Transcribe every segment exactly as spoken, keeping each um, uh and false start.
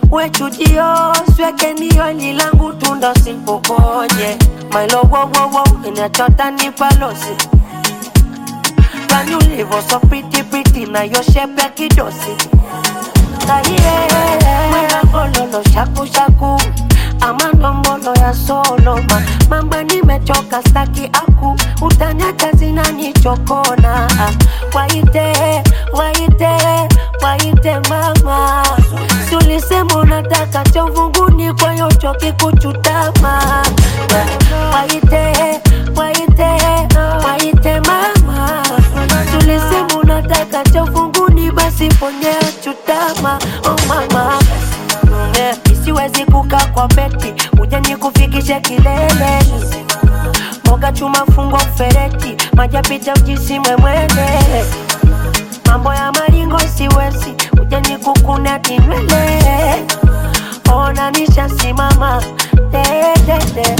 Wechujio, sweke niyo lilangu tunda simpokonye. My love, wow, wow, wow, inachota ni palosi. Can you live oh so pretty, pretty, na yo shape ya kidosi. Aye, mwena kololo, shaku, shaku. Amando mbolo ya Soloma. Mamba nimechoka staki aku. Utanyaka zina nichokona. Waite, waite, waite mama. Sulisema unataka chovunguni kwa yocho kikuchutama. Waite, waite, waite mama. Sulisema unataka chovunguni basi ponye chutama. Oh mama, yeah. Siwezi kukaa kwa beti, uje nikufikishe kileleni. Moga chuma fungo fereti, maja pita ujisimwe mwene. Mambo ya maringo siwezi, uje nikukune ati nywele. Ona nisha simama, de de de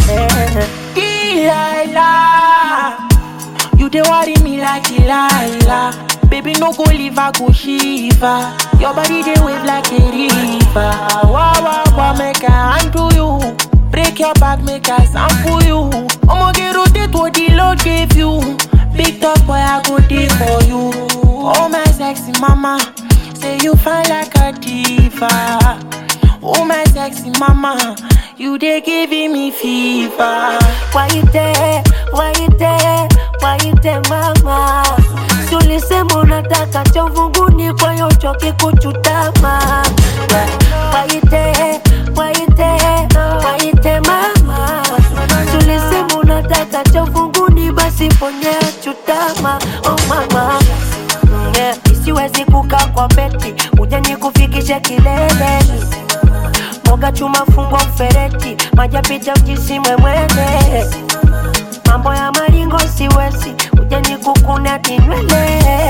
Delilah, you dey worry me like Delilah. Baby, no go leave, I go shiva. Your body they wave like a river. Wow, wow, wow, make a hand to you. Break your back, make a sample you. I'ma get rotate what the Lord gave you. Big top boy, I go there for you. Oh my sexy mama, say you fine like a diva. Oh my sexy mama, you they giving me fever. Why you there, why you there, why you there mama. Sulisema unataka chovunguni kwa yocho kikuchutama. Waite, waite, waite mama. Sulisema unataka chovunguni basi ponye chutama. Oh mama, yeah. Siwezi kukaa kwa beti, uje nikufikishe kileleni. Moga chuma fungo fereti, maja pita ujisimwe mwene. Mambo ya maringo siwezi, uje nikukune ati nywele.